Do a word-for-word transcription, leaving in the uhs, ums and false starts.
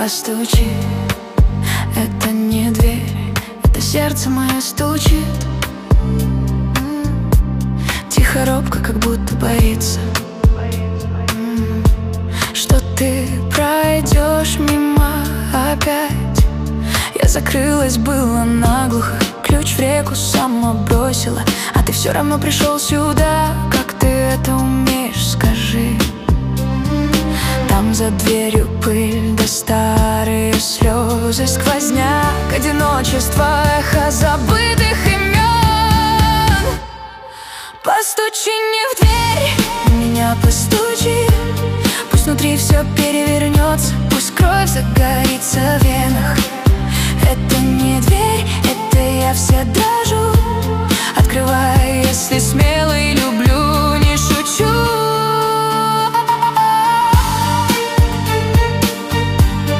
Постучи, это не дверь, это сердце мое стучит. Тихо, робко, как будто боится, что ты пройдешь мимо опять. Я закрылась было наглухо, ключ в реку сама бросила, а ты все равно пришел сюда. Как ты это умеешь, скажи? Там за дверью пыль да старые слезы, сквозняк, одиночество, эхо забытых имен. Постучи не в дверь, в меня постучи. Пусть внутри все перевернется, пусть кровь загорится в венах. Это не дверь, это я вся дрожу. Открывай, если смелый, любишь.